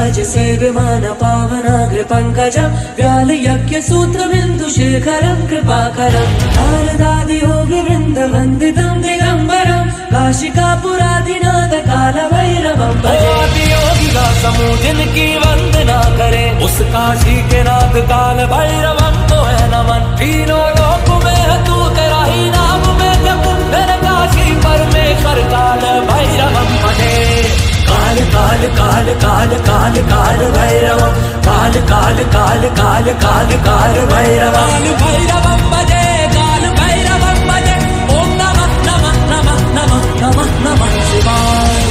राजसेव्यमान पावनाग्र पंकजं व्याल यज्ञ सूत्र बिंदु शेखरं कृपाकरं नारदादि योगी वृंद वंदितं दिगंबरं काशिकापुराधिनाथ काल भैरवं भजे। योगी का समूह जिनकी वंदना करे उस काशी के नाथ काल भैरवं को है नमन। तीनों लोक में है तू तेरा ही नाम में जप मेरे काशी परमेश्वर काल भैरवं भजे। काल काल काल काल काल काल भैरवं काल काल काल काल काल काल भैरवं।